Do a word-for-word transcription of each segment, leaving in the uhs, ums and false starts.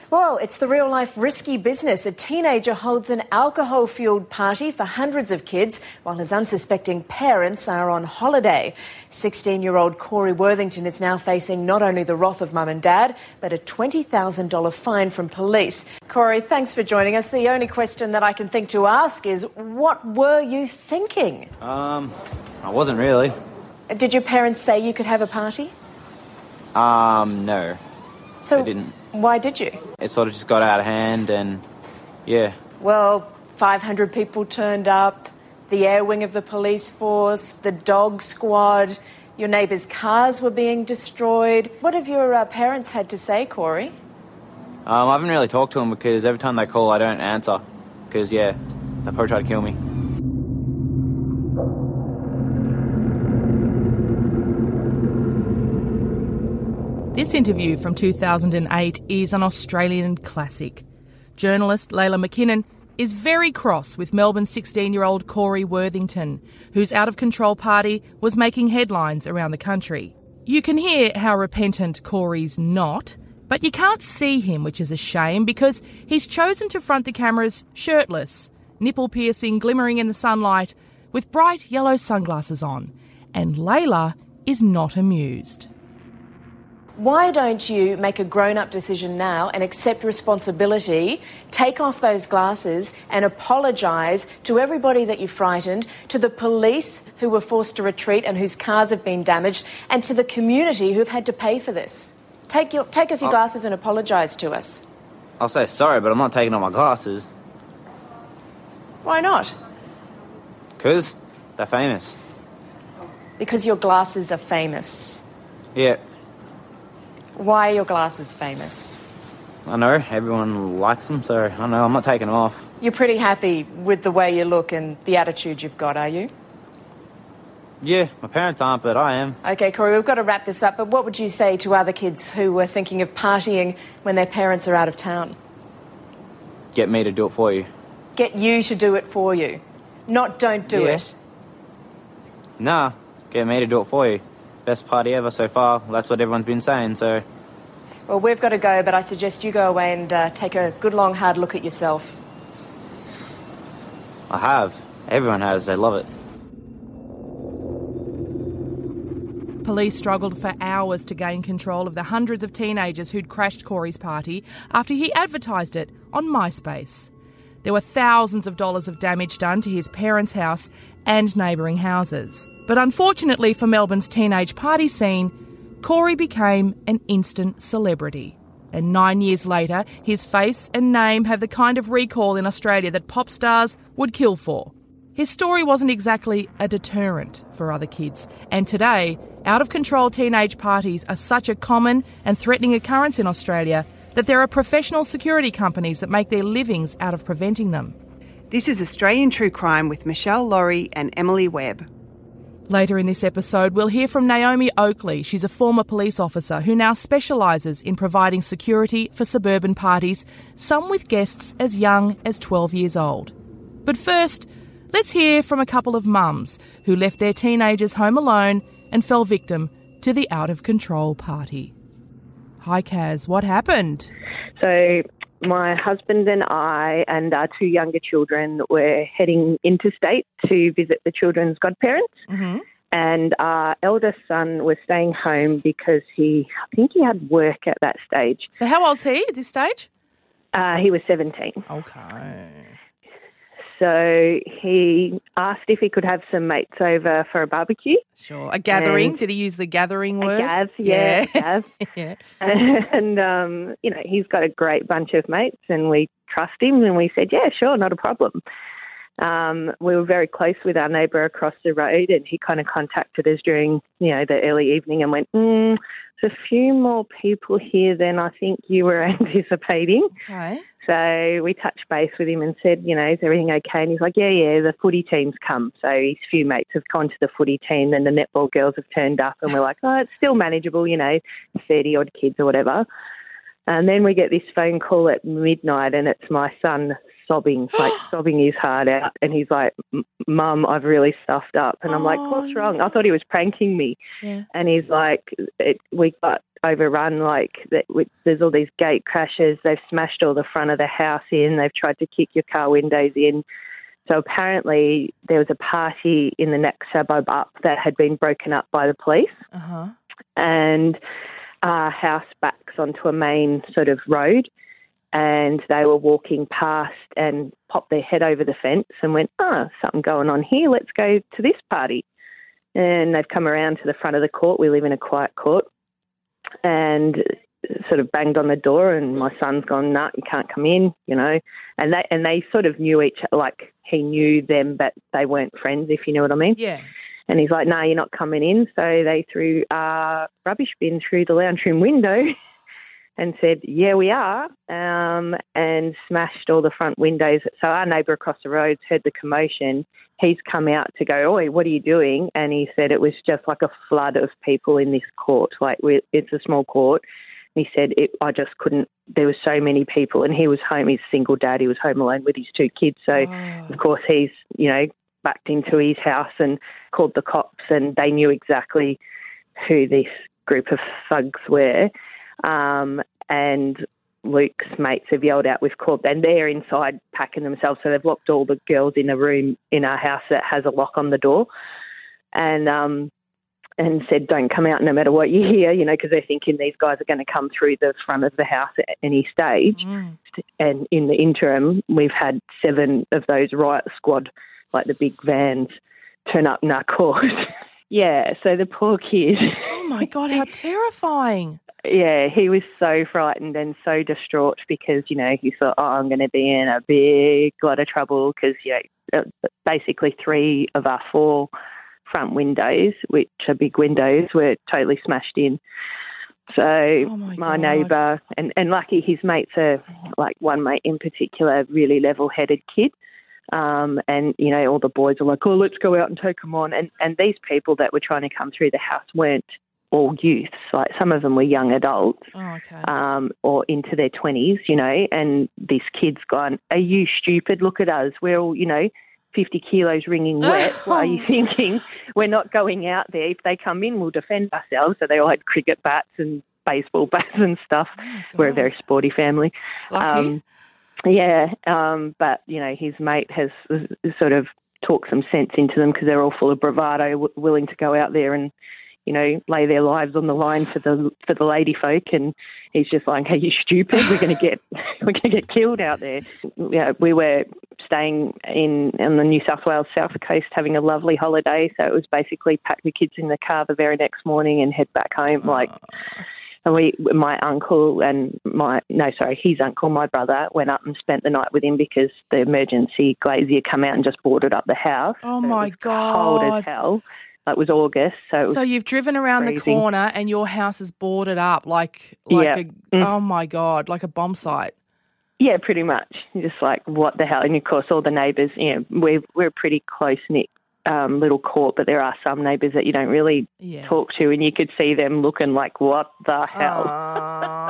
Well, it's the real-life risky business. A teenager holds an alcohol-fuelled party for hundreds of kids while his unsuspecting parents are on holiday. sixteen-year-old Corey Worthington is now facing not only the wrath of mum and dad, but a twenty thousand dollars fine from police. Corey, thanks for joining us. The only question that I can think to ask is, what were you thinking? Um, I wasn't really. Did your parents say you could have a party? Um, no. So they didn't. Why did you? It sort of just got out of hand and, yeah. Well, five hundred people turned up, the air wing of the police force, the dog squad, your neighbours' cars were being destroyed. What have your uh, parents had to say, Corey? Um, I haven't really talked to them because every time they call I don't answer because, yeah, they probably try to kill me. This interview from two thousand eight is an Australian classic. Journalist Layla McKinnon is very cross with Melbourne's sixteen-year-old Corey Worthington, whose out-of-control party was making headlines around the country. You can hear how repentant Corey's not, but you can't see him, which is a shame, because he's chosen to front the cameras shirtless, nipple piercing, glimmering in the sunlight, with bright yellow sunglasses on. And Layla is not amused. Why don't you make a grown-up decision now and accept responsibility, take off those glasses and apologise to everybody that you frightened, to the police who were forced to retreat and whose cars have been damaged, and to the community who have had to pay for this? Take, your, take off your I'll, glasses and apologise to us. I'll say sorry, but I'm not taking off my glasses. Why not? Because they're famous. Because your glasses are famous. Yeah. Why are your glasses famous? I know, everyone likes them, so I know, I'm not taking them off. You're pretty happy with the way you look and the attitude you've got, are you? Yeah, my parents aren't, but I am. OK, Corey, we've got to wrap this up, but what would you say to other kids who were thinking of partying when their parents are out of town? Get me to do it for you. Get you to do it for you, not don't do yeah. it. Nah, get me to do it for you. Best party ever so far. That's what everyone's been saying, so... Well, we've got to go, but I suggest you go away and uh, take a good, long, hard look at yourself. I have. Everyone has. They love it. Police struggled for hours to gain control of the hundreds of teenagers who'd crashed Corey's party after he advertised it on MySpace. There were thousands of dollars of damage done to his parents' house and neighbouring houses. But unfortunately for Melbourne's teenage party scene, Corey became an instant celebrity. And nine years later, his face and name have the kind of recall in Australia that pop stars would kill for. His story wasn't exactly a deterrent for other kids. And today, out-of-control teenage parties are such a common and threatening occurrence in Australia that there are professional security companies that make their livings out of preventing them. This is Australian True Crime with Michelle Laurie and Emily Webb. Later in this episode, we'll hear from Naomi Oakley. She's a former police officer who now specialises in providing security for suburban parties, some with guests as young as twelve years old. But first, let's hear from a couple of mums who left their teenagers home alone and fell victim to the out-of-control party. Hi, Kaz, what happened? So my husband and I and our two younger children were heading interstate to visit the children's godparents. Mm-hmm. And our eldest son was staying home because he, I think he had work at that stage. So how old's he at this stage? Uh, he was seventeen. Okay. So he asked if he could have some mates over for a barbecue. Sure. A gathering? And Did he use the gathering word? A gav, yeah, yeah. gav. yeah. And, um, you know, he's got a great bunch of mates and we trust him and we said, yeah, sure, not a problem. Um, we were very close with our neighbour across the road and he kind of contacted us during, you know, the early evening and went, mm, there's a few more people here than I think you were anticipating. Okay. So we touched base with him and said, you know, is everything okay? And he's like, yeah, yeah, the footy team's come. So his few mates have gone to the footy team and the netball girls have turned up and we're like, oh, it's still manageable, you know, thirty-odd kids or whatever. And then we get this phone call at midnight and it's my son sobbing, like sobbing his heart out. And he's like, Mum, I've really stuffed up. And I'm like, what's wrong? I thought he was pranking me. Yeah. And he's like, it, we got overrun. Like that, with, there's all these gate crashes. They've smashed all the front of the house in. They've tried to kick your car windows in. So apparently there was a party in the next suburb up that had been broken up by the police. Uh-huh. And our house backs onto a main sort of road, and they were walking past and popped their head over the fence and went, oh, something going on here, let's go to this party. And they've come around to the front of the court. We live in a quiet court, and sort of banged on the door, and my son's gone, nah, you can't come in, you know. And they and they sort of knew each, like he knew them, but they weren't friends, if you know what I mean. Yeah. And he's like, no, nah, you're not coming in. So they threw a rubbish bin through the lounge room window and said, yeah, we are, um, and smashed all the front windows. So our neighbour across the road's heard the commotion. He's come out to go, oi, what are you doing? And he said it was just like a flood of people in this court. Like, we, it's a small court. He said, it, I just couldn't, there were so many people. And he was home, he's a single dad, he was home alone with his two kids. So, Oh. of course, he's, you know, backed into his house and called the cops, and they knew exactly who this group of thugs were. Um, and Luke's mates have yelled out, we've called, and they're inside packing themselves. So they've locked all the girls in a room in our house that has a lock on the door. And, um, and said, don't come out no matter what you hear, you know, because they're thinking these guys are going to come through the front of the house at any stage. Mm. And in the interim, we've had seven of those riot squad, like the big vans, turn up in our court. Yeah, so the poor kid. Oh, my God, how terrifying. Yeah, he was so frightened and so distraught because, you know, he thought, oh, I'm going to be in a big lot of trouble because, you know, basically three of our four front windows, which are big windows, were totally smashed in. So Oh my my God. neighbour, and, and lucky his mates are, like one mate in particular, really level-headed kid. Um, and, you know, all the boys are like, oh, let's go out and take them on. And, and these people that were trying to come through the house weren't all youths. Like, some of them were young adults. Oh, okay. Um, or into their twenties, you know, and this kid's gone, are you stupid? Look at us. We're all, you know, fifty kilos wringing wet. Why are you thinking we're not going out there? If they come in, we'll defend ourselves. So they all had cricket bats and baseball bats and stuff. Oh, We're a very sporty family. Lucky. Um, yeah, um, but, you know, his mate has uh, sort of talked some sense into them because they're all full of bravado, w- willing to go out there and, you know, lay their lives on the line for the for the lady folk. And he's just like, "Are you stupid? We're going to get we're going to get killed out there." Yeah, we were staying in on the New South Wales South Coast, having a lovely holiday. So it was basically pack the kids in the car the very next morning and head back home. Like, and we, my uncle and my no, sorry, his uncle, my brother, went up and spent the night with him because the emergency glazier come out and just boarded up the house. Oh, So it my was cold God. as hell. It was August, so it was So you've driven around the freezing. corner and your house is boarded up like like Yeah. a Mm. oh my God, like a bomb site. Yeah, pretty much. You're just like, what the hell? And of course, all the neighbours, you know, we're, we're a pretty close-knit um, little court, but there are some neighbours that you don't really Yeah. talk to, and you could see them looking like, what the hell? Oh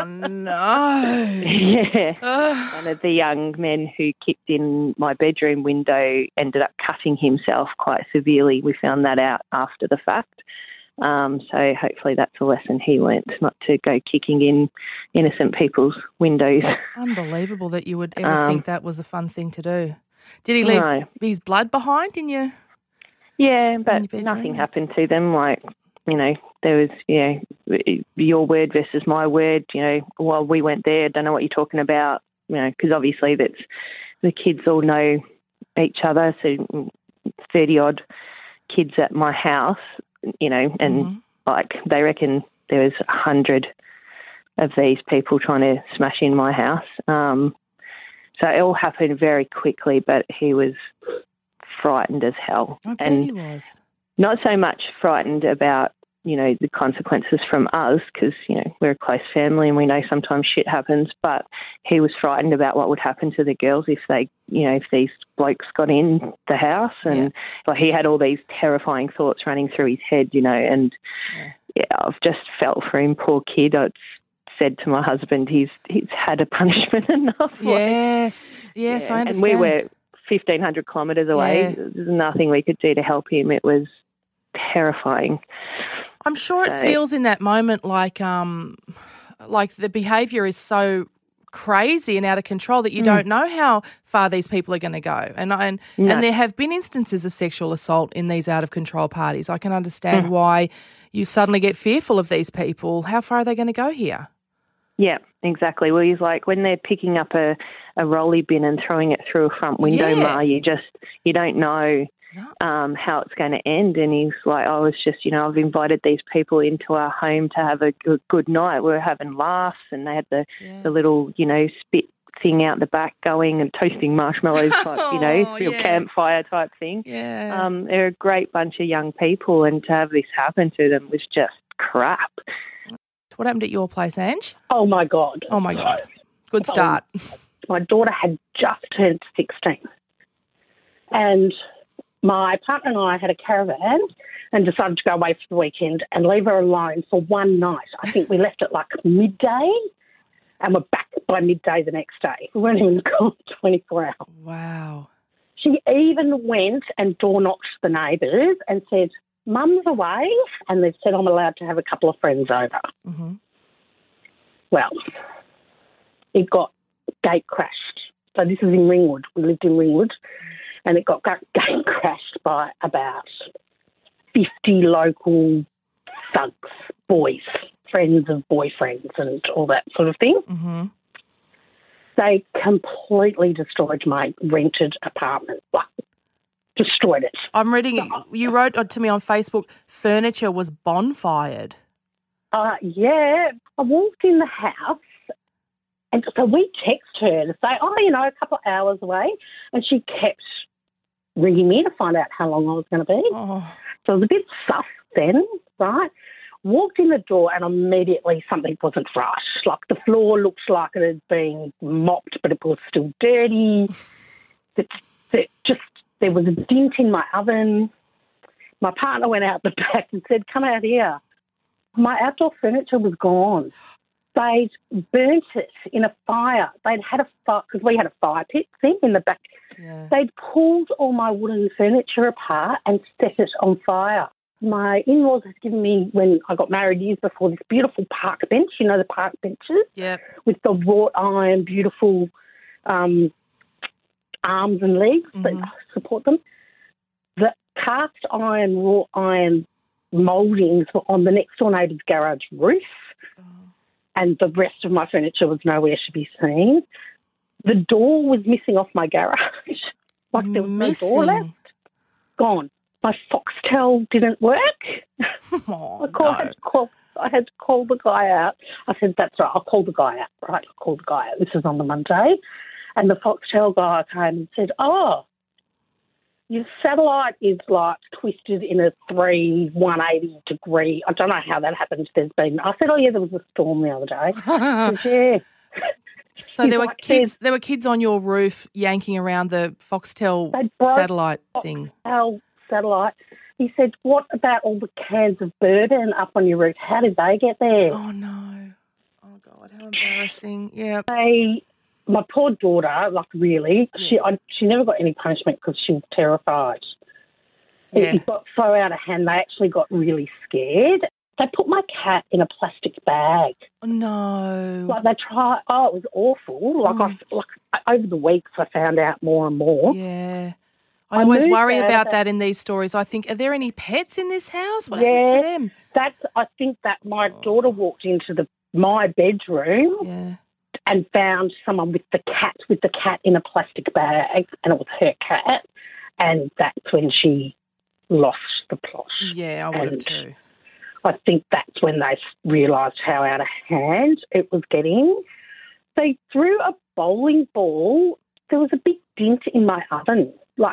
no. Yeah. Ugh. One of the young men who kicked in my bedroom window ended up cutting himself quite severely. We found that out after the fact. Um, so hopefully that's a lesson he learnt, not to go kicking in innocent people's windows. Unbelievable that you would ever Um, think that was a fun thing to do. Did he leave No. his blood behind in your Yeah, your but bedroom? nothing happened to them. Like, you know, there was, you know, your word versus my word. You know, while we went there, don't know what you're talking about. You know, because obviously that's the kids all know each other. So thirty odd kids at my house, you know, and Mhm. like they reckon there was a hundred of these people trying to smash in my house. Um, so it all happened very quickly, but he was frightened as hell. I bet and he was. not so much frightened about, you know, the consequences from us because, you know, we're a close family and we know sometimes shit happens, but he was frightened about what would happen to the girls if they, you know, if these blokes got in the house. And Yeah. like he had all these terrifying thoughts running through his head, you know, and Yeah. yeah, I've just felt for him, poor kid. I'd said to my husband, he's he's had a punishment enough. Like, Yes. Yes, yeah, I and understand. we were fifteen hundred kilometres away. Yeah. There's nothing we could do to help him. It was terrifying. I'm sure it So- feels in that moment like um, like the behaviour is so crazy and out of control that you Mm. don't know how far these people are going to go. And and No. and there have been instances of sexual assault in these out of control parties. I can understand Mm. why you suddenly get fearful of these people. How far are they going to go here? Yeah, exactly. Well, he's like, when they're picking up a, a rolly bin and throwing it through a front window, Yeah. Ma, you just, you don't know No. um, how it's going to end. And he's like, oh, it's just, you know, I've invited these people into our home to have a good, good night. We're having laughs, and they had the, Yeah. the little, you know, spit thing out the back going and toasting marshmallows type, you know, Oh, real yeah. campfire type thing. Yeah. Um, they're a great bunch of young people, and to have this happen to them was just crap. What happened at your place, Ange? Oh, my God. Oh, my God. Good start. My daughter had just turned sixteen. And my partner and I had a caravan and decided to go away for the weekend and leave her alone for one night. I think we left at like midday and we're back by midday the next day. We weren't even gone twenty-four hours. Wow. She even went and door knocked the neighbours and said, Mum's away, and they've said I'm allowed to have a couple of friends over. Mm-hmm. Well, it got gate crashed. So this is in Ringwood. We lived in Ringwood, and it got gate crashed by about fifty local thugs, boys, friends of boyfriends and all that sort of thing. Mm-hmm. They completely destroyed my rented apartment. Like, destroyed it. I'm reading, you wrote to me on Facebook, furniture was bonfired. Uh, yeah, I walked in the house, and so we text her to say, oh, you know, a couple of hours away, and she kept ringing me to find out how long I was going to be. Oh, So it was a bit sus then, right? Walked in the door and immediately something wasn't right. Like the floor looked like it had been mopped, but it was still dirty. It, it just there was a dint in my oven. My partner went out the back and said, come out here. My outdoor furniture was gone. They'd burnt it in a fire. They'd had a fire, because we had a fire pit thing in the back. yeah. They'd pulled all my wooden furniture apart and set it on fire. My in-laws had given me, when I got married years before, this beautiful park bench, you know, the park benches, Yep. with the wrought iron, beautiful um, arms and legs Mhm. that support them. The cast iron, wrought iron mouldings were on the next door neighbour's garage roof, Oh. and the rest of my furniture was nowhere to be seen. The door was missing off my garage. Like there was no door Missing. left. Gone. My Foxtel didn't work. Oh, I, called, no. had to call, I had to call the guy out. I said, that's right, I'll call the guy out. Right, I'll call the guy out. This was on the Monday. And the Foxtel guy came and said, oh, your satellite is like twisted in a three one eighty degree. I don't know how that happened. There's been. I said, oh yeah, there was a storm the other day. He said, yeah. So He's there were like, kids. There were kids on your roof yanking around the Foxtel They broke satellite thing. Foxtel satellite. He said, what about all the cans of bourbon up on your roof? How did they get there? Oh no! Oh God, how embarrassing! Yeah. They, my poor daughter, like really, she I, she never got any punishment because she was terrified. It, Yeah. it got so out of hand, they actually got really scared. They put my cat in a plastic bag. Oh, no. Like they tried. Oh, it was awful. Like Mm. I, like over the weeks, I found out more and more. Yeah. I I always moved worry out of about that- that in these stories. I think, are there any pets in this house? What happens Yeah. to them? That's. I think that my daughter walked into the my bedroom Yeah. and found someone with the cat with the cat in a plastic bag, and it was her cat, and that's when she lost the plot. Yeah, I would have And- too. I think that's when they realised how out of hand it was getting. They threw a bowling ball. There was a big dint in my oven, like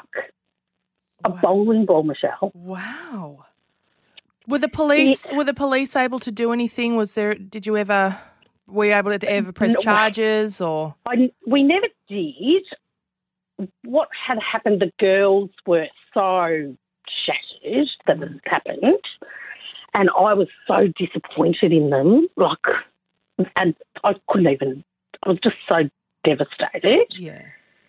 a Wow. bowling ball, Michelle. Wow. Were the police were the police able to do anything? Was there? Did you ever? Were you able to ever press No. charges or? I, we never did. What had happened, the girls were so shattered that it had happened, and I was so disappointed in them, like, and I couldn't even, I was just so devastated. Yeah.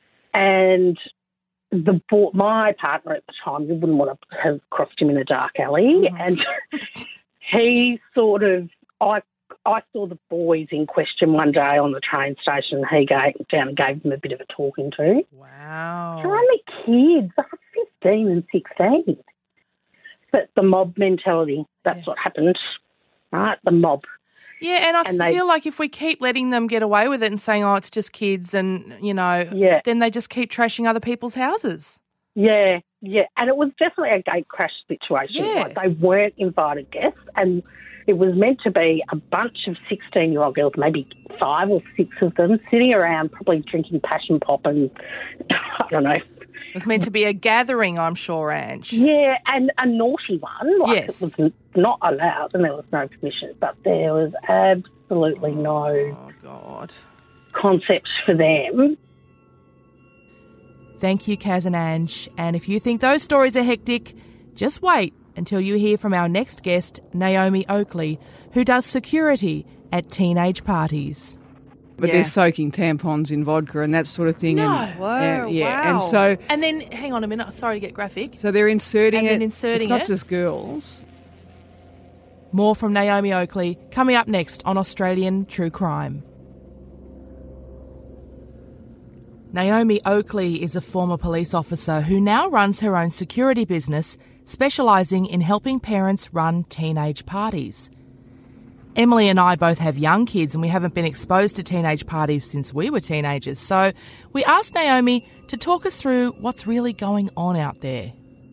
And the bo- my partner at the time, you wouldn't want to have crossed him in a dark alley, Mhm. and he sort of, I I saw the boys in question one day on the train station, and he came down and gave them a bit of a talking to. Wow. They're only kids, they're fifteen and sixteen. But the mob mentality, that's Yeah. what happened, right? The mob. Yeah, and I And they- feel like if we keep letting them get away with it and saying, oh, it's just kids and, you know, Yeah. then they just keep trashing other people's houses. Yeah, yeah. And it was definitely a gate crash situation. Yeah. Like, they weren't invited guests, and it was meant to be a bunch of sixteen-year-old girls, maybe five or six of them, sitting around probably drinking passion pop and, I don't know. It was meant to be a gathering, I'm sure, Ange. Yeah, and a naughty one. Like, Yes. it was not allowed and there was no permission, but there was absolutely no Oh, God. concept for them. Thank you, Kaz and Ange. And if you think those stories are hectic, just wait until you hear from our next guest, Naomi Oakley, who does security at teenage parties. But Yeah. they're soaking tampons in vodka and that sort of thing. No. And, Whoa, and- yeah, wow. and so And then, hang on a minute, sorry to get graphic. so they're inserting And it. then inserting it's not it. just girls. More from Naomi Oakley coming up next on Australian True Crime. Naomi Oakley is a former police officer who now runs her own security business, specialising in helping parents run teenage parties. Emily and I both have young kids and we haven't been exposed to teenage parties since we were teenagers, so we asked Naomi to talk us through what's really going on out there.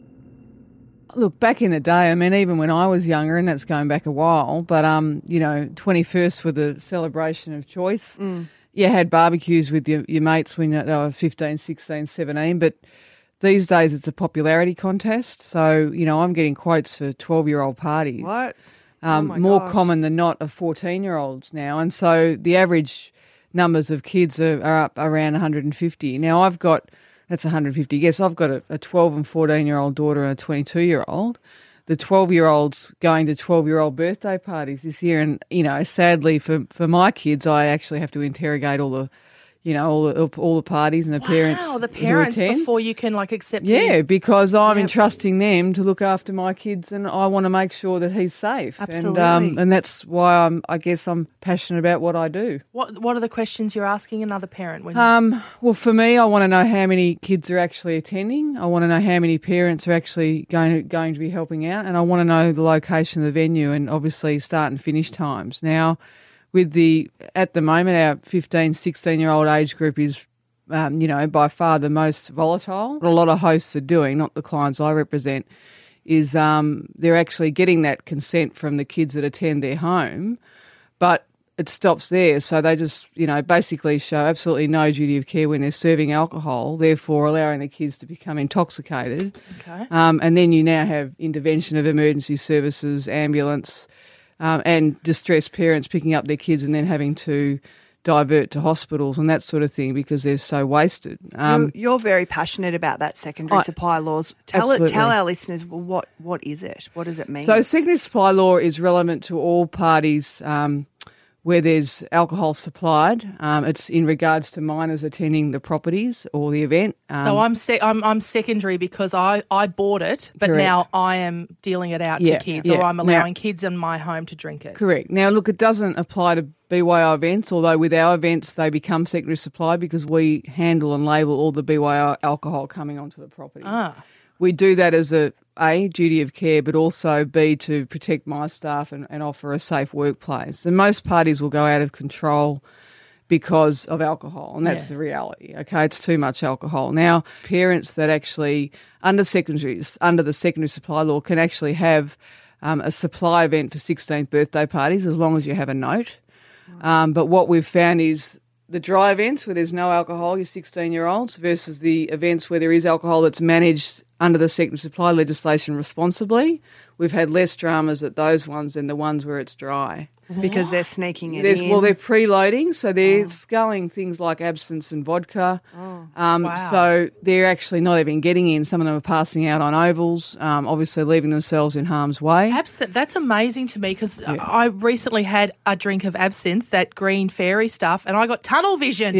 Look, back in the day, I mean, even when I was younger, and that's going back a while, but, um, you know, twenty-first were the celebration of choice. Mm. You had barbecues with your, your mates when they were fifteen, sixteen, seventeen, but these days it's a popularity contest. So, you know, I'm getting quotes for twelve-year-old parties. What? Um, Oh my more gosh. common than not of fourteen-year-olds now. And so the average numbers of kids are, are up around one hundred fifty. Now, I've got, that's one hundred fifty. Yes, I've got a, a twelve and fourteen-year-old daughter and a twenty-two-year-old. The twelve-year-olds going to twelve-year-old birthday parties this year. And, you know, sadly for, for my kids, I actually have to interrogate all the, you know, all the, all the parties and the parents. Wow, the who parents attend. before you can like accept Yeah, the- because I'm Yep. entrusting them to look after my kids, and I want to make sure that he's safe. Absolutely. And, um, and that's why I'm, I guess I'm passionate about what I do. What What are the questions you're asking another parent? When you- Um, well, for me, I want to know how many kids are actually attending. I want to know how many parents are actually going to, going to be helping out, and I want to know the location of the venue and obviously start and finish times. Now, with the at the moment, our fifteen, sixteen-year-old age group is Um, you know, by far the most volatile. What a lot of hosts are doing, not the clients I represent, is um, they're actually getting that consent from the kids that attend their home, but it stops there. So they just, you know, basically show absolutely no duty of care when they're serving alcohol, therefore allowing the kids to become intoxicated. okay. Um, and then you now have intervention of emergency services, ambulance, um, and distressed parents picking up their kids and then having to divert to hospitals and that sort of thing because they're so wasted. Um, you're, you're very passionate about that secondary I- supply laws. Tell it, Absolutely. tell our listeners, well, what what is it? What does it mean? so secondary supply law is relevant to all parties um, where there's alcohol supplied. Um, it's in regards to minors attending the properties or the event. Um, So I'm, se- I'm I'm secondary because I, I bought it, but Correct. now I am dealing it out Yeah, to kids, yeah. or I'm Now- allowing kids in my home to drink it. Correct. Now, look, it doesn't apply to B Y O events, although with our events they become secondary supply because we handle and label all the B Y O alcohol coming onto the property. Ah, We do that as a, A, duty of care, but also B, to protect my staff and, and offer a safe workplace. And most parties will go out of control because of alcohol, and that's Yeah. the reality. Okay, it's too much alcohol. Now, parents that actually under secondaries, under the secondary supply law, can actually have um, a supply event for sixteenth birthday parties as long as you have a note. Um, but what we've found is the dry events where there's no alcohol, your sixteen-year-olds, versus the events where there is alcohol that's managed under the secondary supply legislation responsibly. We've had less dramas at those ones than the ones where it's dry. because they're sneaking it There's, in. well, they're preloading, so they're sculling things like absinthe and vodka. um, wow. So they're actually not even getting in. Some of them are passing out on ovals, um, obviously leaving themselves in harm's way. absinthe. That's amazing to me because I recently had a drink of absinthe, that green fairy stuff, and I got tunnel vision. Yeah.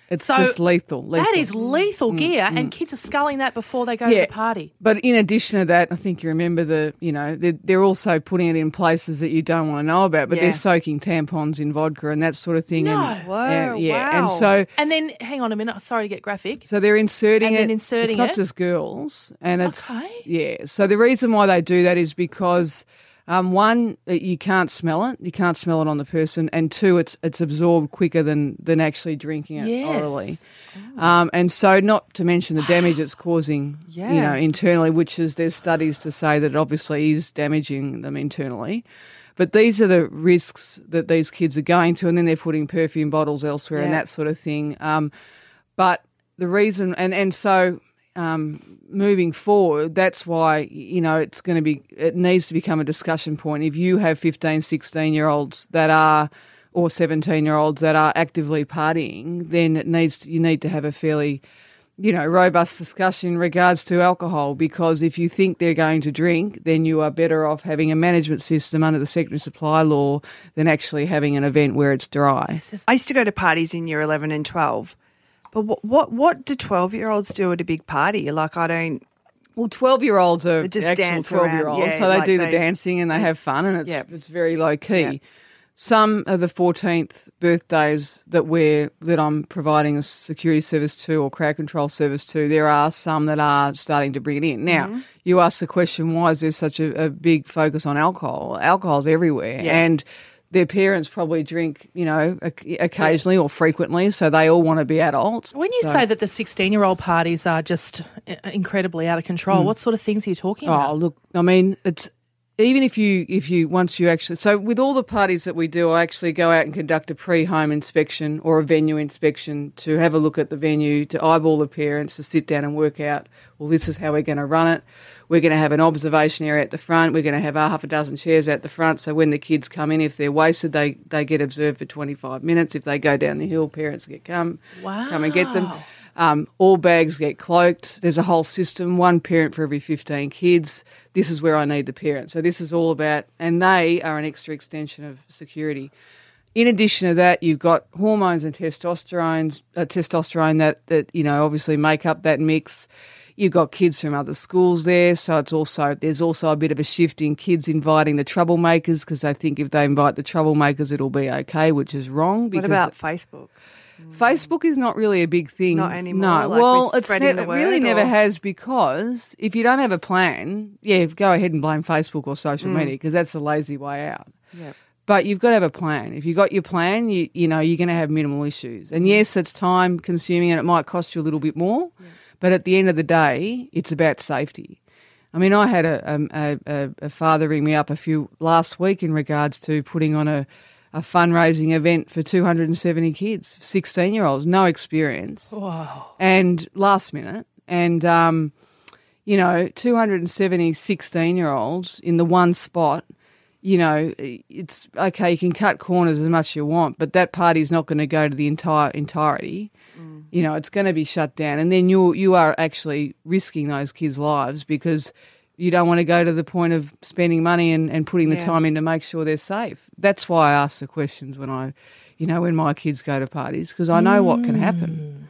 It's So just lethal, lethal. That is lethal gear, and kids are sculling that before they go Yeah. to the party. But in addition to that, I think you remember the, you know, they're, they're also putting it in places that you don't want to know about, but Yeah. they're soaking tampons in vodka and that sort of thing. No. And, Whoa, and, yeah, wow. and so And then, hang on a minute, sorry to get graphic. so they're inserting And it. then inserting it's not it. just girls, and it's Okay. yeah. So the reason why they do that is because um, one, you can't smell it. You can't smell it on the person, and two, it's it's absorbed quicker than than actually drinking it Yes. orally. Um, and so, not to mention the damage it's causing, you Yeah. know, internally, which is there's studies to say that it obviously is damaging them internally. But these are the risks that these kids are going to, and then they're putting perfume bottles elsewhere and Yeah. that sort of thing. Um, but the reason, and, and so um, moving forward, that's why, you know, it's going to be, it needs to become a discussion point. If you have fifteen, sixteen-year-olds that are, or seventeen-year-olds that are actively partying, then it needs to, you need to have a fairly, you know, robust discussion in regards to alcohol, because if you think they're going to drink, then you are better off having a management system under the secondary supply law than actually having an event where it's dry. I used to go to parties in year eleven and twelve. But what what, what do twelve-year-olds do at a big party? Like, I don't... Well, twelve-year-olds are They just actual dance around, twelve-year-olds, yeah, so they like do the they- dancing and they have fun, and it's Yeah. it's very low key. Yeah. Some of the fourteenth birthdays that we're that I'm providing a security service to or crowd control service to, there are some that are starting to bring it in. Now, Mm-hmm. you ask the question, why is there such a, a big focus on alcohol? Alcohol's everywhere, Yeah. and their parents probably drink, you know, o- occasionally or frequently, so they all want to be adults. When you So- say that the sixteen-year-old parties are just uh, incredibly out of control, what sort of things are you talking Oh, about? look, I mean, it's even if you if you once you actually so with all the parties that we do, I actually go out and conduct a pre-home inspection or a venue inspection to have a look at the venue, to eyeball the parents, to sit down and work out, well, this is how we're going to run it. We're going to have an observation area at the front. We're going to have a half a dozen chairs at the front. So when the kids come in, if they're wasted, they, they get observed for twenty-five minutes. If they go down the hill, parents get come come and get them. Wow. Um, all bags get cloaked. There's a whole system, one parent for every fifteen kids. This is where I need the parent. So this is all about, and they are an extra extension of security. In addition to that, you've got hormones and testosterone, uh, testosterone that, that, you know, obviously make up that mix. You've got kids from other schools there, so it's also there's also a bit of a shift in kids inviting the troublemakers because they think if they invite the troublemakers, it'll be okay, which is wrong. What Because about Facebook? Facebook is not really a big thing. Not anymore, No, like well, with it's spreading ne- the it really word, never or- has, because if you don't have a plan, yeah, go ahead and blame Facebook or social media because that's the lazy way out. Yeah. But you've got to have a plan. If you've got your plan, you you know you're going to have minimal issues. And yes, it's time consuming and it might cost you a little bit more, but at the end of the day, it's about safety. I mean, I had a, a, a, a father ring me up a few last week in regards to putting on a, a fundraising event for two hundred seventy kids, sixteen-year-olds, no experience, Wow. and last minute. And, um, you know, two hundred seventy sixteen-year-olds in the one spot, you know, it's okay, you can cut corners as much as you want, but that party's not going to go to the entire entirety. Mm. You know, it's going to be shut down. And then you you are actually risking those kids' lives because you don't want to go to the point of spending money and, and putting the Yeah. time in to make sure they're safe. That's why I ask the questions when I, you know, when my kids go to parties, because I know what can happen.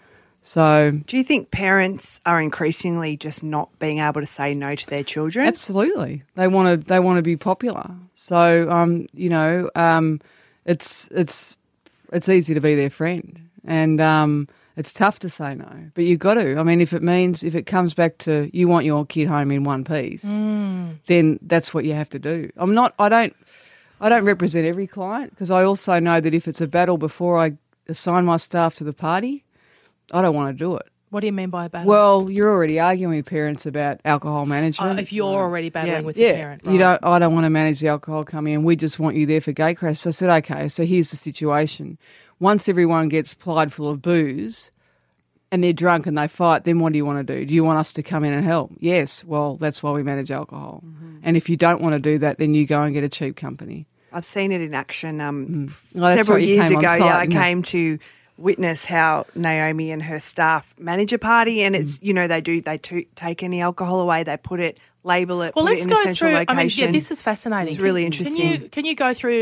So Do you think parents are increasingly just not being able to say no to their children? absolutely, they want to they want to be popular. So um, you know, um, it's it's it's easy to be their friend, and um, it's tough to say no. But you've got to. I mean, if it means if it comes back to you want your kid home in one piece, then that's what you have to do. I'm not. I don't. I don't represent every client because I also know that if it's a battle before I assign my staff to the party, I don't want to do it. What do you mean by a battle? Well, you're already arguing with parents about alcohol Uh, management. if you're already battling Yeah. with yeah, your parent. you don't. I don't want to manage the alcohol coming in. We just want you there for gate crash. So I said, okay. So here's the situation: once everyone gets plied full of booze, and they're drunk and they fight, then what do you want to do? Do you want us to come in and help? Yes. Well, that's why we manage alcohol. Mm-hmm. And if you don't want to do that, then you go and get a cheap company. I've seen it in action. Um, Oh, that's several right, you years came on ago, site, yeah, I didn't you? came to witness how Naomi and her staff manage a party, and it's you know they do they to, take any alcohol away, they put it, label it, Well, put let's it in go a central through. location. I mean, yeah, this is fascinating. It's really Can- interesting. Can you can you go through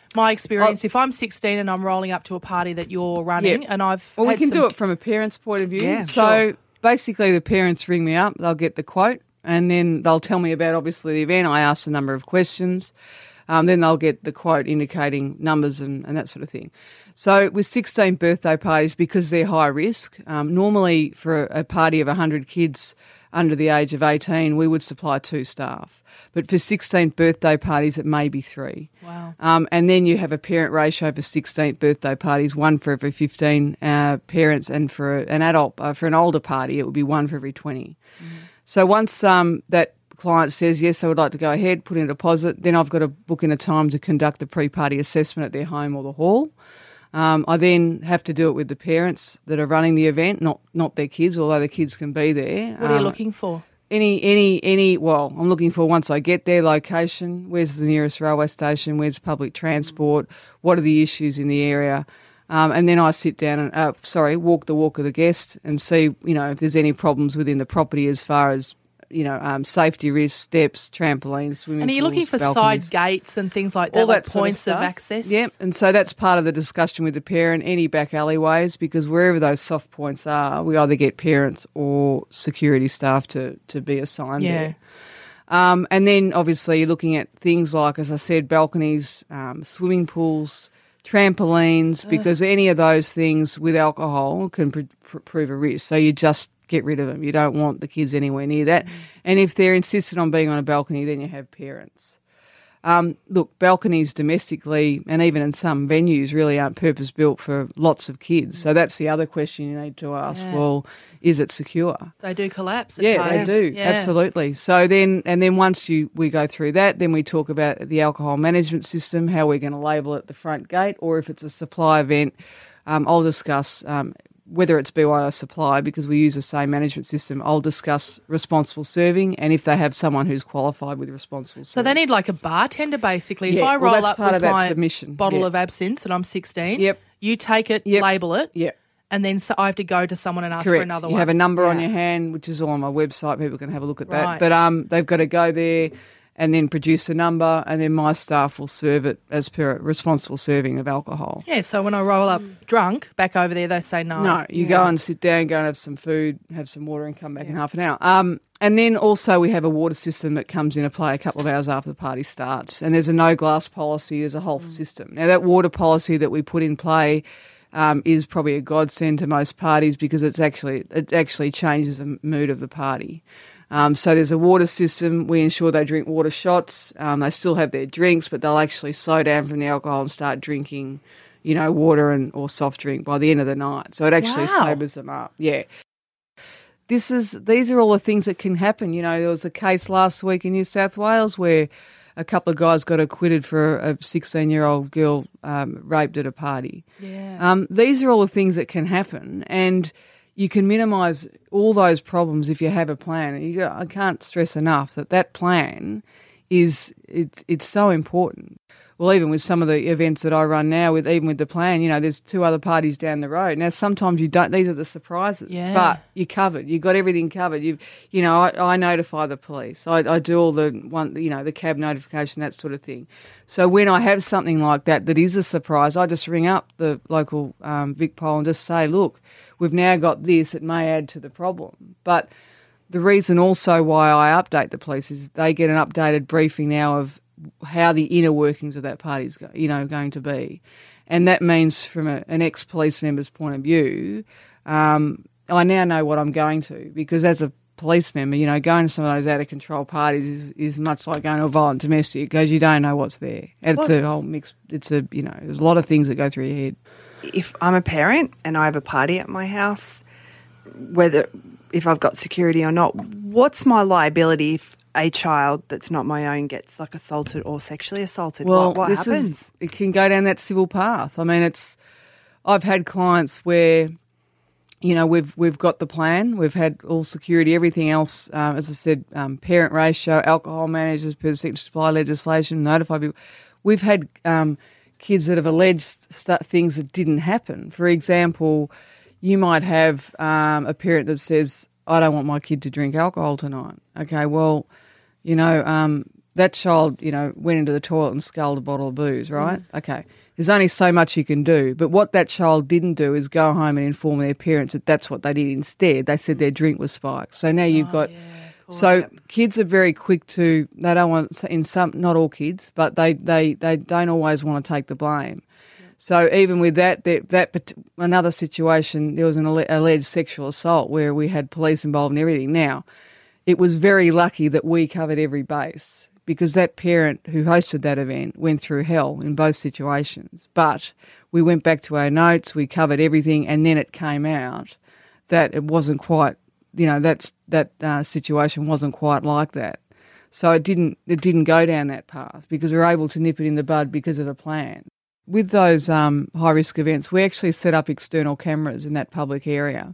My experience, if I'm sixteen and I'm rolling up to a party that you're running Yeah. and I've Well, we had can some do it from a parent's point of view. Yeah, so sure. basically the parents ring me up, they'll get the quote, and then they'll tell me about, obviously, the event. I ask a number of questions. Um, then they'll get the quote indicating numbers and, and that sort of thing. So with sixteen birthday parties, because they're high risk, um, normally for a, a party of one hundred kids under the age of eighteen, we would supply two staff. But for sixteenth birthday parties, it may be three. Wow. Um, and then you have a parent ratio for sixteenth birthday parties, one for every fifteen uh, parents, and for an adult, uh, for an older party, it would be one for every twenty. Mm-hmm. So once um, that client says, yes, I would like to go ahead, put in a deposit, then I've got to book in a time to conduct the pre-party assessment at their home or the hall. Um, I then have to do it with the parents that are running the event, not not their kids, although the kids can be there. What are you Um, looking for? Any, any, any, well, I'm looking for, once I get there, location, where's the nearest railway station, where's public transport, what are the issues in the area, um, and then I sit down and, uh, sorry, walk the walk of the guest and see, you know, if there's any problems within the property as far as, you know, um, safety risks, steps, trampolines, swimming And are you pools, looking for balconies. side gates and things like that, All like that sort points of, of, stuff. access? Yep, and so that's part of the discussion with the parent, any back alleyways, because wherever those soft points are, we either get parents or security staff to, to be assigned Yeah. there. Um, and then obviously you're looking at things like, as I said, balconies, um, swimming pools, trampolines, Ugh. because any of those things with alcohol can pr- pr- prove a risk. So you just get rid of them. You don't want the kids anywhere near that. Mm. And if they're insistent on being on a balcony, then you have parents. Um, look, balconies domestically and even in some venues really aren't purpose-built for lots of kids. So that's the other question you need to ask. Yeah. Well, is it secure? They do collapse at Yeah, parties. they do. Yeah. Absolutely. So then, and then once you we go through that, then we talk about the alcohol management system, how we're going to label it at the front gate, or if it's a supply event, um, I'll discuss um, whether it's B Y O supply, because we use the same management system. I'll discuss responsible serving, and if they have someone who's qualified with responsible So serving. they need like a bartender, basically. If Yeah, I well, roll that's up part with of that my submission. bottle Yeah. of absinthe and I'm sixteen, Yep. you take it, Yep. label it, Yep. and then so I have to go to someone and ask Correct. for another you one. have a number on Yeah. your hand, which is all on my website. People can have a look at that. Right. But um, they've got to go there and then produce a number, and then my staff will serve it as per responsible serving of alcohol. Yeah, so when I roll up drunk back over there, they say no. No, you go and sit down, go and have some food, have some water, and come back in half an hour. Um, and then also we have a water system that comes into play a couple of hours after the party starts. And there's a no glass policy, there's a whole system. Now, that water policy that we put in play um, is probably a godsend to most parties, because it's actually it actually changes the mood of the party. Um, so there's a water system. We ensure they drink water shots. Um, they still have their drinks, but they'll actually slow down from the alcohol and start drinking, you know, water and or soft drink by the end of the night. So it actually Wow. sobers them up. Yeah. This is these are all the things that can happen. You know, there was a case last week in New South Wales where a couple of guys got acquitted for a sixteen-year-old girl um, raped at a party. Yeah. Um, these are all the things that can happen, and you can minimise all those problems if you have a plan. And you, I can't stress enough that that plan is it's it's so important. Well, even with some of the events that I run now, with even with the plan, you know, there's two other parties down the road. Now, sometimes you don't; these are the surprises. Yeah. But you're covered. You've got everything covered. You, you know, I, I notify the police. I, I do all the one, you know, the cab notification, that sort of thing. So when I have something like that that is a surprise, I just ring up the local um, VicPol and just say, look, we've now got this. It may add to the problem, but the reason also why I update the police is they get an updated briefing now of how the inner workings of that party is, you know, going to be. And that means from a, an ex-police member's point of view, um, I now know what I'm going to, because as a police member, you know, going to some of those out-of-control parties is, is much like going to a violent domestic, because you don't know what's there. And it's a whole mix. It's a, you know, there's a lot of things that go through your head. If I'm a parent and I have a party at my house, whether if I've got security or not, what's my liability if a child that's not my own gets like assaulted or sexually assaulted? Well, what what this happens? Is, it can go down that civil path. I mean, it's. I've had clients where, you know, we've we've got the plan, we've had all security, everything else. Um, as I said, um, parent ratio, alcohol managers per sexual supply legislation, notify people. We've had um, kids that have alleged st- things that didn't happen. For example, you might have um, a parent that says, "I don't want my kid to drink alcohol tonight." Okay, well, you know, um, that child, you know, went into the toilet and sculled a bottle of booze, right? Mm. Okay. There's only so much you can do. But what that child didn't do is go home and inform their parents that that's what they did instead. They said their drink was spiked. So now you've Oh, got... yeah, of course. So kids are very quick to... They don't want... In some... Not all kids, but they, they, they don't always want to take the blame. So even with that, that, that another situation, there was an alleged sexual assault where we had police involved in everything. Now, it was very lucky that we covered every base, because that parent who hosted that event went through hell in both situations. But we went back to our notes, we covered everything, and then it came out that it wasn't quite, you know, that's, that uh, situation wasn't quite like that. So it didn't it didn't go down that path because we were able to nip it in the bud because of the plan. With those um, high-risk events, we actually set up external cameras in that public area.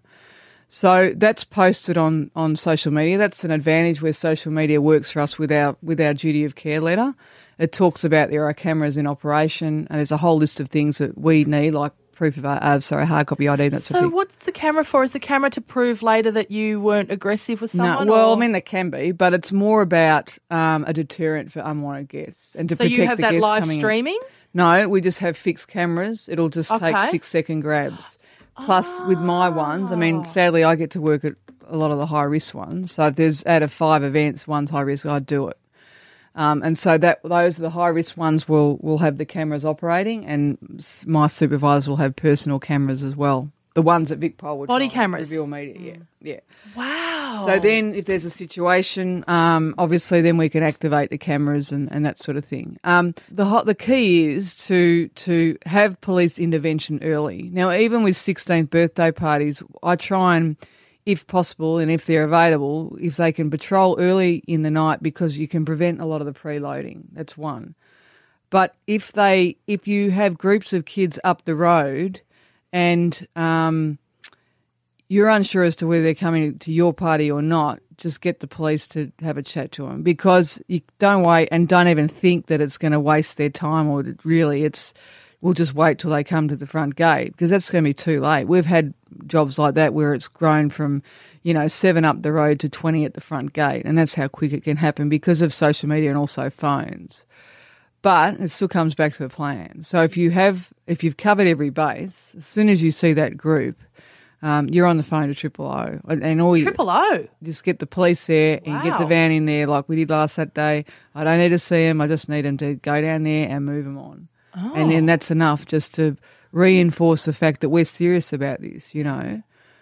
So that's posted on, on social media. That's an advantage where social media works for us with our with our duty of care letter. It talks about there are cameras in operation, and there's a whole list of things that we need, like proof of uh, sorry hard copy I D. That sort So of thing. what's the camera for? Is the camera to prove later that you weren't aggressive with someone? No, well, or? I mean, they can be, but it's more about um, a deterrent for unwanted guests and to So protect you have the that guests live coming in. streaming? No, we just have fixed cameras. It'll just take Okay. six second grabs. Plus, with my ones, I mean, sadly, I get to work at a lot of the high risk ones. So if there's out of five events, one's high risk, I do it. Um, and so that those are the high risk ones will will have the cameras operating, and s- my supervisors will have personal cameras as well. The ones that Vic Pole would Body try and cameras? reveal media, yeah, yeah. Wow. So then if there's a situation, um, obviously then we can activate the cameras and, and that sort of thing. Um, the hot, the key is to to have police intervention early. Now, even with sixteenth birthday parties, I try and, if possible and if they're available, if they can patrol early in the night, because you can prevent a lot of the preloading. That's one. But if they, if you have groups of kids up the road and um, you're unsure as to whether they're coming to your party or not, just get the police to have a chat to them, because you don't wait and don't even think that it's going to waste their time, or that really it's, we'll just wait till they come to the front gate, because that's going to be too late. We've had jobs like that where it's grown from, you know, seven up the road to twenty at the front gate, and that's how quick it can happen because of social media and also phones. But it still comes back to the plan. So if you have, if you've covered every base, as soon as you see that group, um, you're on the phone to Triple O, and all you Triple O. just get the police there and get the Wow. van in there like we did last Saturday. I don't need to see them. I just need them to go down there and move them on, Oh. and then that's enough just to reinforce the fact that we're serious about this. You know.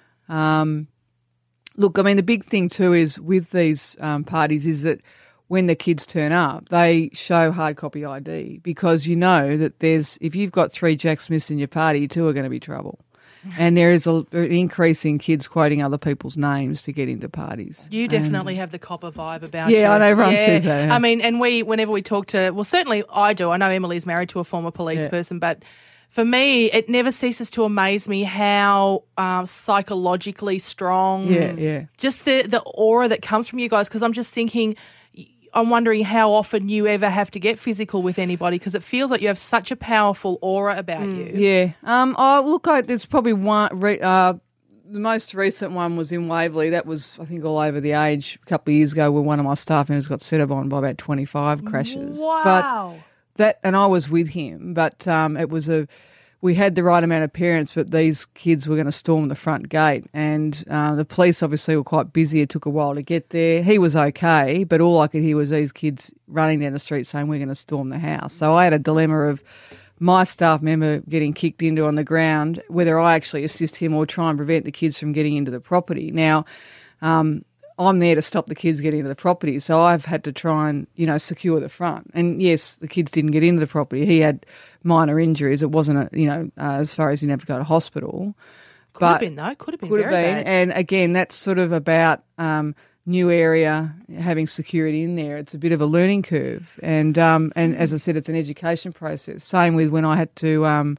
Um, look, I mean, the big thing too is with these um, parties is that when the kids turn up, they show hard copy I D, because you know that there's, if you've got three Jack Smiths in your party, two are going to be trouble. And there is a, an increase in kids quoting other people's names to get into parties. You definitely have the copper vibe about Yeah, you. I know everyone says that, yeah. I mean, and we, whenever we talk to, well, certainly I do. I know Emily's married to a former police Yeah. person, but for me, it never ceases to amaze me how um, psychologically strong. Yeah, yeah. Just the the aura that comes from you guys, because I'm just thinking, I'm wondering how often you ever have to get physical with anybody, because it feels like you have such a powerful aura about you. Yeah. Um. Oh, look, I, there's probably one. Re, uh, the most recent one was in Waverley. That was, I think, all over the age a couple of years ago, where one of my staff members got set up on by about twenty-five crashes. Wow. But that, and I was with him, but um, it was a. We had the right amount of parents, but these kids were going to storm the front gate, and uh, the police obviously were quite busy. It took a while to get there. He was okay, but all I could hear was these kids running down the street saying, "We're going to storm the house." So I had a dilemma of my staff member getting kicked into on the ground, whether I actually assist him or try and prevent the kids from getting into the property. Now, um, I'm there to stop the kids getting into the property, so I've had to try and, you know, secure the front. And yes, the kids didn't get into the property. He had minor injuries. It wasn't, a, you know, uh, as far as he didn't have to go to hospital. Could but have been, though. Could have been Could have very been. bad. And again, that's sort of about um, new area, having security in there. It's a bit of a learning curve. And, um, and as I said, it's an education process. Same with when I had to, um,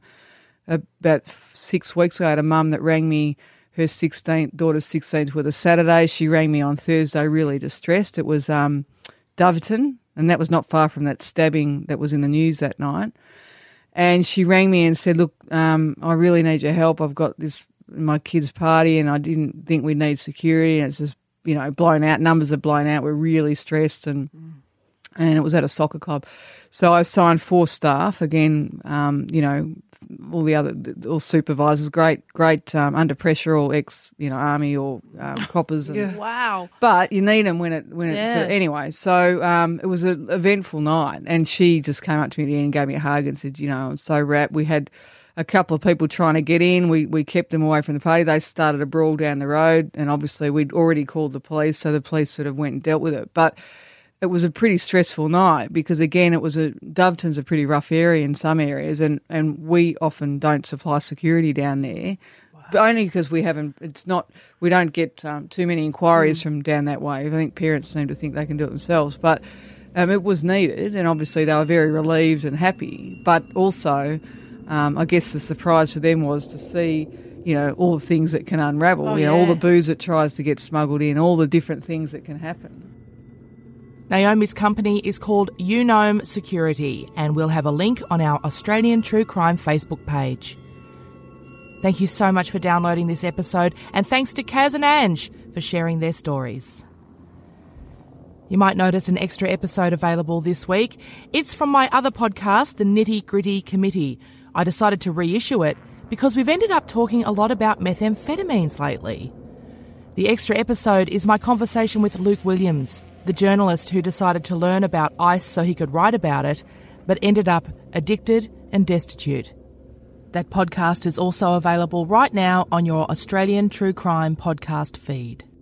about six weeks ago, I had a mum that rang me. Her sixteenth, daughter's sixteenth was a Saturday. She rang me on Thursday really distressed. It was um, Doverton, and that was not far from that stabbing that was in the news that night. And she rang me and said, look, um, I really need your help. I've got this, my kid's party, and I didn't think we'd need security, and it's just, you know, blown out. Numbers are blown out. We're really stressed. And and it was at a soccer club. So I assigned four staff, again, um, you know, all the other, all supervisors, great, great um, under pressure, all ex, you know, army or um, coppers. And, Yeah. Wow. But you need them when it, when Yeah. it, anyway. So um, it was an eventful night, and she just came up to me at the end and gave me a hug and said, you know, I'm so wrapped. We had a couple of people trying to get in. We we kept them away from the party. They started a brawl down the road, and obviously we'd already called the police, so the police sort of went and dealt with it. But it was a pretty stressful night because, again, it was a Doveton's a pretty rough area in some areas, and, and we often don't supply security down there, but only because we haven't. It's not we don't get um, too many inquiries mm. from down that way. I think parents seem to think they can do it themselves, but um, it was needed, and obviously they were very relieved and happy. But also, um, I guess the surprise for them was to see, you know, all the things that can unravel. Oh, you know, yeah. all the booze that tries to get smuggled in, all the different things that can happen. Naomi's company is called Unome Security, and we'll have a link on our Australian True Crime Facebook page. Thank you so much for downloading this episode, and thanks to Kaz and Ange for sharing their stories. You might notice an extra episode available this week. It's from my other podcast, The Nitty Gritty Committee. I decided to reissue it because we've ended up talking a lot about methamphetamines lately. The extra episode is my conversation with Luke Williams, the journalist who decided to learn about ice so he could write about it, but ended up addicted and destitute. That podcast is also available right now on your Australian True Crime podcast feed.